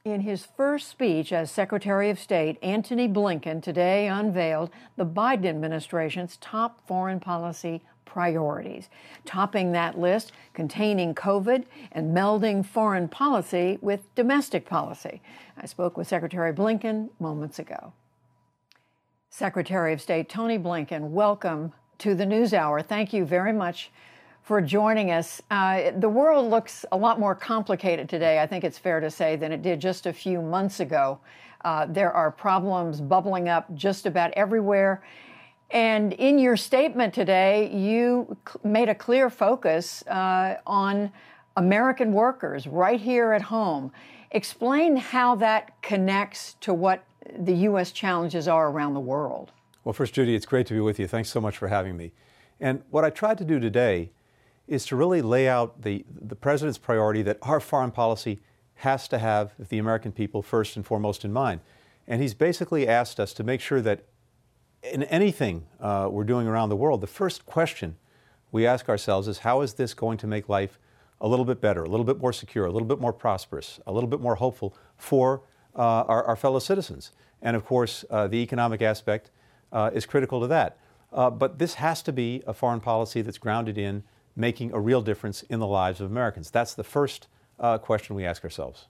In his first speech as Secretary of State, Antony Blinken today unveiled the Biden administration's top foreign policy priorities, topping that list containing COVID and melding foreign policy with domestic policy. I spoke with Secretary Blinken moments ago. Secretary of State Tony Blinken, welcome to the NewsHour. Thank you very much for joining us. The world looks a lot more complicated today, I think it's fair to say, than it did just a few months ago. There are problems bubbling up just about everywhere. And in your statement today, you made a clear focus on American workers right here at home. Explain how that connects to what the U.S. challenges are around the world. Well, first, Judy, it's great to be with you. Thanks so much for having me. And what I tried to do today is to really lay out the president's priority that our foreign policy has to have the American people first and foremost in mind. And he's basically asked us to make sure that in anything we're doing around the world, the first question we ask ourselves is, how is this going to make life a little bit better, a little bit more secure, a little bit more prosperous, a little bit more hopeful for our fellow citizens? And of course, the economic aspect is critical to that. But this has to be a foreign policy that's grounded in making a real difference in the lives of Americans. That's the first question we ask ourselves.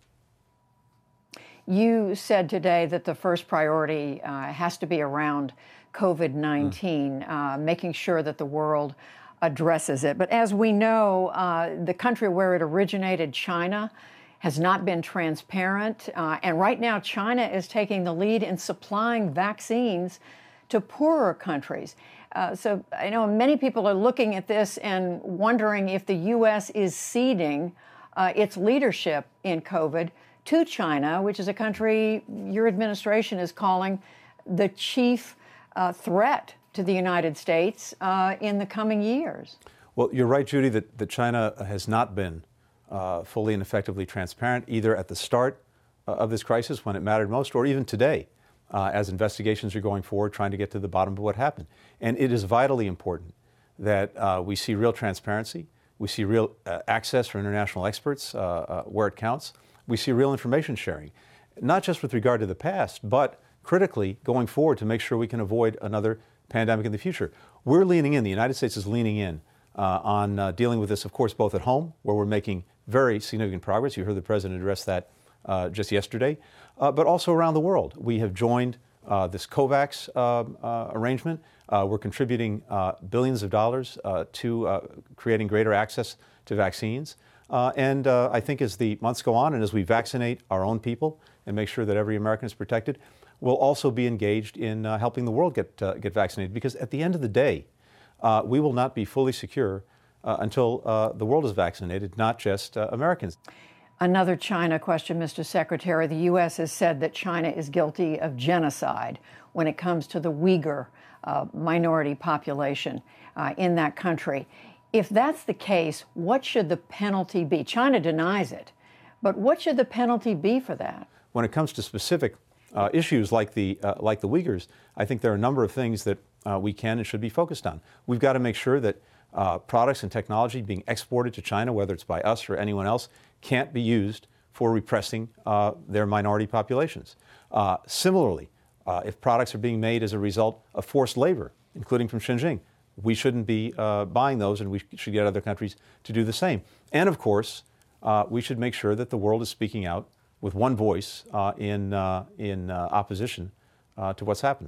You said today that the first priority has to be around COVID-19, making sure that the world addresses it. But as we know, the country where it originated, China, has not been transparent. And right now, China is taking the lead in supplying vaccines to poorer countries. So I know many people are looking at this and wondering if the U.S. is ceding its leadership in COVID to China, which is a country your administration is calling the chief threat to the United States in the coming years. Well, you're right, Judy, that China has not been fully and effectively transparent, either at the start of this crisis when it mattered most, or even today, as investigations are going forward, trying to get to the bottom of what happened. And it is vitally important that we see real transparency, we see real access for international experts where it counts, we see real information sharing, not just with regard to the past, but critically going forward to make sure we can avoid another pandemic in the future. We're leaning in, the United States is leaning in on dealing with this, of course, both at home, where we're making very significant progress. You heard the President address that just yesterday, but also around the world. We have joined this COVAX arrangement. We're contributing billions of dollars to creating greater access to vaccines. And I think as the months go on and as we vaccinate our own people and make sure that every American is protected, we'll also be engaged in helping the world get vaccinated. Because at the end of the day, we will not be fully secure until the world is vaccinated, not just Americans. Another China question, Mr. Secretary. The U.S. has said that China is guilty of genocide when it comes to the Uyghur minority population in that country. If that's the case, what should the penalty be? China denies it, but what should the penalty be for that? When it comes to specific issues like the Uyghurs, I think there are a number of things that we can and should be focused on. We've got to make sure that products and technology being exported to China, whether it's by us or anyone else, can't be used for repressing their minority populations. Similarly, if products are being made as a result of forced labor, including from Xinjiang, we shouldn't be buying those, and we should get other countries to do the same. And of course, we should make sure that the world is speaking out with one voice in opposition to what's happened.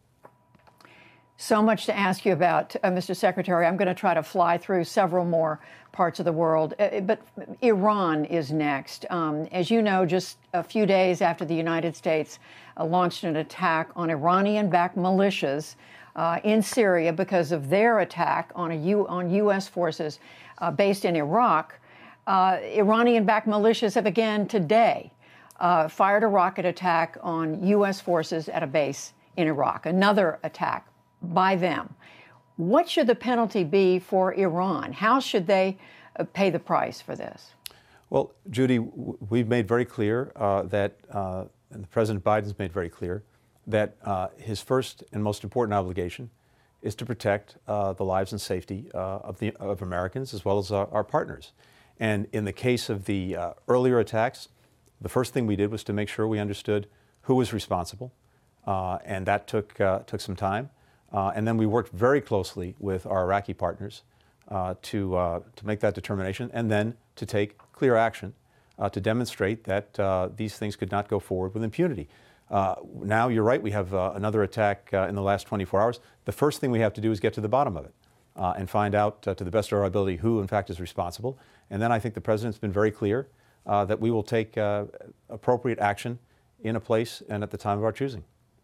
So much to ask you about, Mr. Secretary. I'm going to try to fly through several more parts of the world, but Iran is next. As you know, just a few days after the United States launched an attack on Iranian-backed militias in Syria because of their attack on U.S. forces based in Iraq, Iranian-backed militias have again today fired a rocket attack on U.S. forces at a base in Iraq, another attack by them. What should the penalty be for Iran? How should they pay the price for this? Well, Judy, we've made very clear and President Biden's made very clear that his first and most important obligation is to protect the lives and safety of Americans as well as our partners. And in the case of the earlier attacks, the first thing we did was to make sure we understood who was responsible, and that took some time. And then we worked very closely with our Iraqi partners to make that determination, and then to take clear action to demonstrate that these things could not go forward with impunity. Now, you're right, we have another attack in the last 24 hours. The first thing we have to do is get to the bottom of it and find out, to the best of our ability, who in fact is responsible. And then I think the President's been very clear that we will take appropriate action in a place and at the time of our choosing.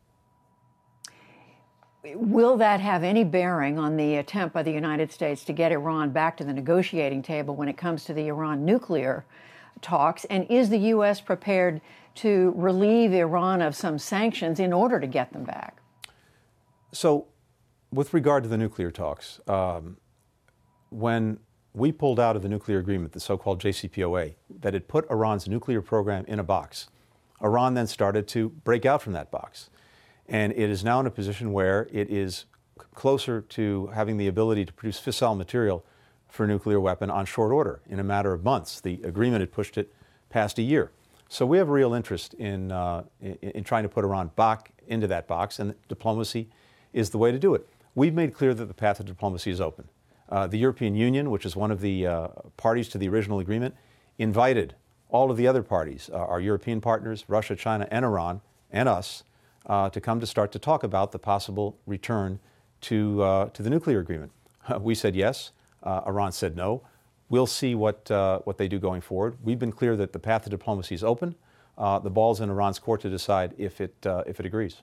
Will that have any bearing on the attempt by the United States to get Iran back to the negotiating table when it comes to the Iran nuclear talks? And is the U.S. prepared to relieve Iran of some sanctions in order to get them back? So, with regard to the nuclear talks, when we pulled out of the nuclear agreement, the so-called JCPOA, that had put Iran's nuclear program in a box, Iran then started to break out from that box. And it is now in a position where it is closer to having the ability to produce fissile material for a nuclear weapon on short order in a matter of months. The agreement had pushed it past a year. So we have a real interest in trying to put Iran back into that box, and diplomacy is the way to do it. We've made clear that the path of diplomacy is open. The European Union, which is one of the parties to the original agreement, invited all of the other parties, our European partners, Russia, China, and Iran, and us, to come to start to talk about the possible return to the nuclear agreement. We said yes. Iran said no. We'll see what they do going forward. We've been clear that the path of diplomacy is open. The ball's in Iran's court to decide if it agrees.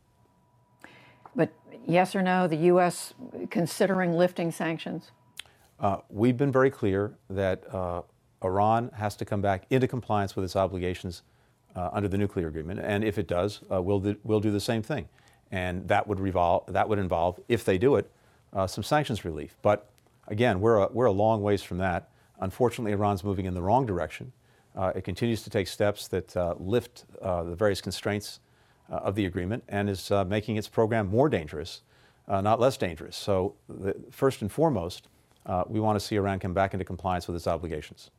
But yes or no, the U.S. considering lifting sanctions? We've been very clear that Iran has to come back into compliance with its obligations under the nuclear agreement, and if it does, we'll do the same thing, and that would involve, if they do it, some sanctions relief. But again, we're a long ways from that. Unfortunately, Iran's moving in the wrong direction. It continues to take steps that lift the various constraints of the agreement and is making its program more dangerous, not less dangerous. So, first and foremost, we want to see Iran come back into compliance with its obligations.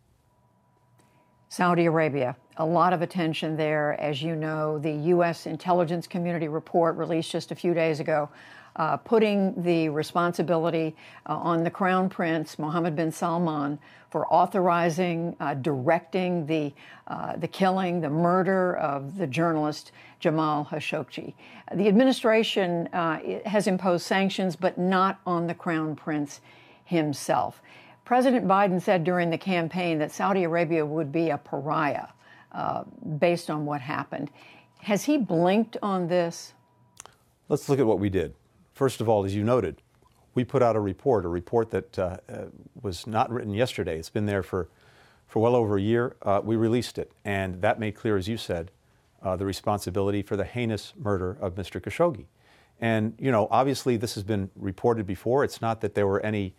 Saudi Arabia, a lot of attention there. As you know, the U.S. intelligence community report released just a few days ago, putting the responsibility on the Crown Prince, Mohammed bin Salman, for authorizing, directing the killing, the murder of the journalist Jamal Khashoggi. The administration has imposed sanctions, but not on the Crown Prince himself. President Biden said during the campaign that Saudi Arabia would be a pariah based on what happened. Has he blinked on this? Let's look at what we did. First of all, as you noted, we put out a report that was not written yesterday. It's been there for well over a year. We released it, and that made clear, as you said, the responsibility for the heinous murder of Mr. Khashoggi. And, you know, obviously this has been reported before. It's not that there were any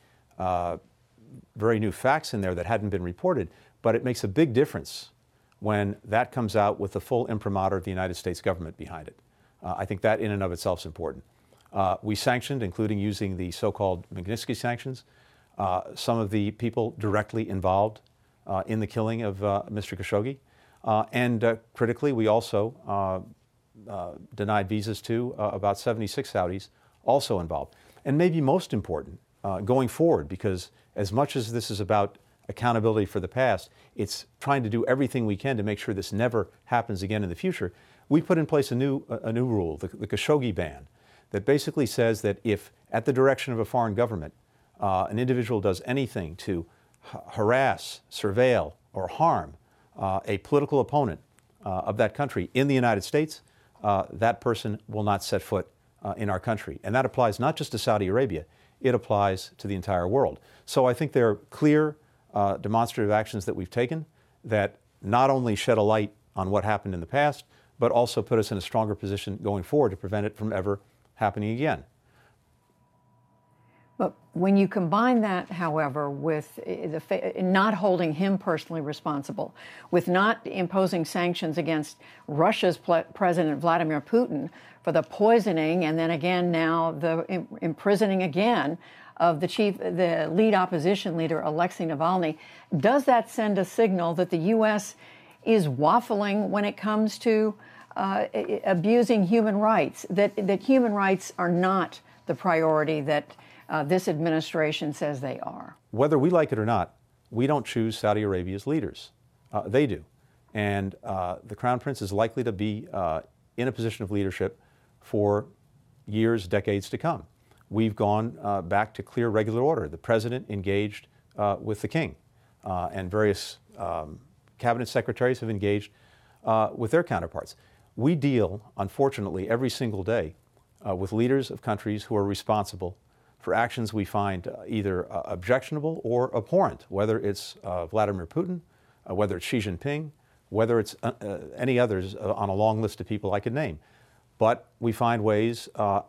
very new facts in there that hadn't been reported, but it makes a big difference when that comes out with the full imprimatur of the United States government behind it. I think that in and of itself is important. We sanctioned, including using the so-called Magnitsky sanctions, some of the people directly involved in the killing of Mr. Khashoggi. And critically, we also denied visas to about 76 Saudis also involved. And maybe most important, going forward, because as much as this is about accountability for the past, it's trying to do everything we can to make sure this never happens again in the future. We put in place a new rule, the Khashoggi ban, that basically says that if, at the direction of a foreign government, an individual does anything to harass, surveil, or harm a political opponent of that country in the United States, that person will not set foot in our country. And that applies not just to Saudi Arabia, it applies to the entire world. So I think there are clear demonstrative actions that we've taken that not only shed a light on what happened in the past, but also put us in a stronger position going forward to prevent it from ever happening again. But when you combine that, however, with not holding him personally responsible, with not imposing sanctions against Russia's President Vladimir Putin for the poisoning, and then again now the imprisoning again of the lead opposition leader, Alexei Navalny, does that send a signal that the U.S. is waffling when it comes to abusing human rights, that human rights are not the priority that this administration says they are. Whether we like it or not, we don't choose Saudi Arabia's leaders. They do. And the Crown Prince is likely to be in a position of leadership for years, decades to come. We've gone back to clear regular order. The President engaged with the King, and various cabinet secretaries have engaged with their counterparts. We deal, unfortunately, every single day with leaders of countries who are responsible for actions we find either objectionable or abhorrent, whether it's Vladimir Putin, whether it's Xi Jinping, whether it's any others on a long list of people I could name. But we find ways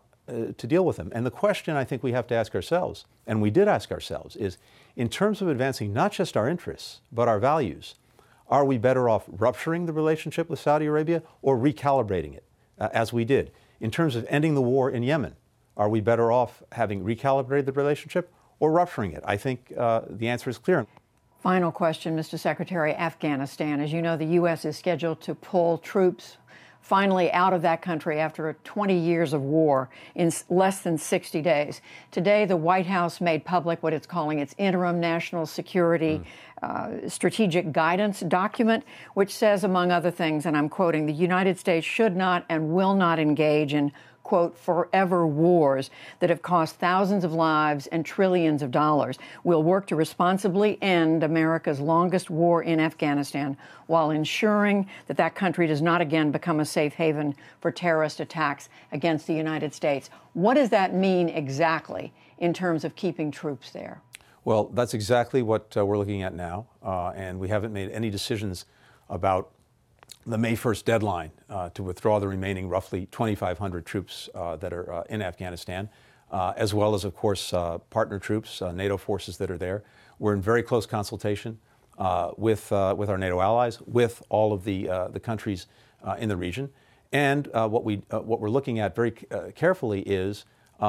to deal with them. And the question I think we have to ask ourselves, and we did ask ourselves, is in terms of advancing not just our interests, but our values, are we better off rupturing the relationship with Saudi Arabia or recalibrating it, as we did? In terms of ending the war in Yemen, are we better off having recalibrated the relationship or rupturing it? I think the answer is clear. Final question, Mr. Secretary. Afghanistan. As you know, the U.S. is scheduled to pull troops finally out of that country after 20 years of war in less than 60 days. Today, the White House made public what it's calling its interim national security strategic guidance document, which says, among other things, and I'm quoting, the United States should not and will not engage in, quote, forever wars that have cost thousands of lives and trillions of dollars. We'll work to responsibly end America's longest war in Afghanistan while ensuring that that country does not again become a safe haven for terrorist attacks against the United States. What does that mean exactly in terms of keeping troops there? Well, that's exactly what we're looking at now, and we haven't made any decisions about the May 1st deadline to withdraw the remaining roughly 2,500 troops that are in Afghanistan, as well as, of course, partner troops, NATO forces that are there. We're in very close consultation with our NATO allies, with all of the countries in the region. And what we're looking at very carefully is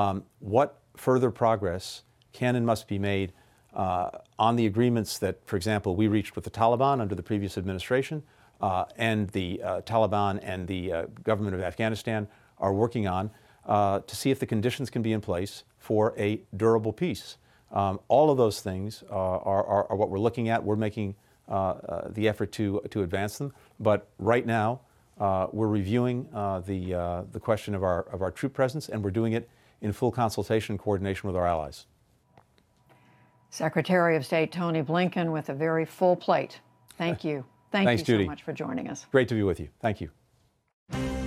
what further progress can and must be made on the agreements that, for example, we reached with the Taliban under the previous administration, and the Taliban and the government of Afghanistan are working on to see if the conditions can be in place for a durable peace. All of those things are what we're looking at. We're making the effort to advance them. But right now, we're reviewing the question of our troop presence, and we're doing it in full consultation and coordination with our allies. Secretary of State Tony Blinken with a very full plate. Thank you. Thanks, Judy. So much for joining us. Great to be with you. Thank you.